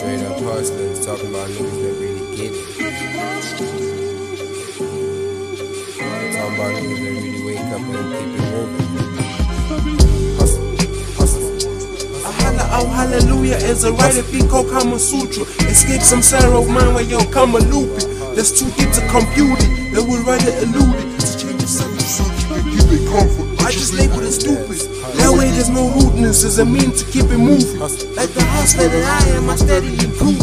Straight up hustlers, talking about niggas that really get it. Talking about niggas that really wake up and keep it moving. Hustle, hustle. I holla out hallelujah as I write a beat called Kama Sutra. Escape some sorrow of mine while yo Kama looping. That's too deep to compute it, that would rather elude it. To change the subject and give it comfort. I just label it stupid. That way there's no rudeness as a mean to keep it moving. Like the hustler that I am, I steady improving.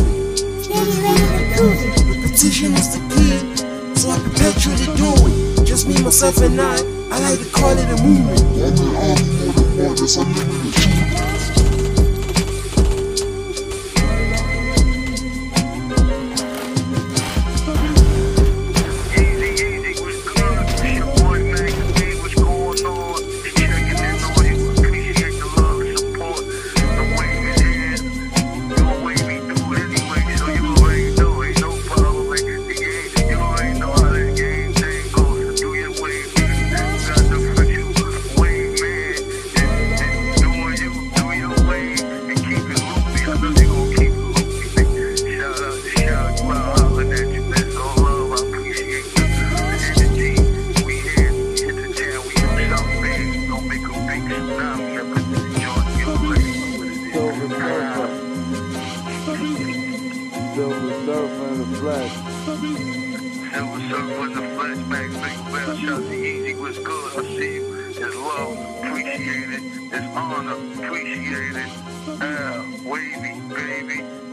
Repetition is the key, so I perpetually do it. Just me, myself, and I like to call it a movement. I'm the army more than one, that's unlimited. Silver Surfer in the flesh. Silver Surfer in the flesh, Max Big Bell, shout to Yeezy, what's good? I see you. There's love, appreciate it. There's honor, appreciate it. Wavy, baby.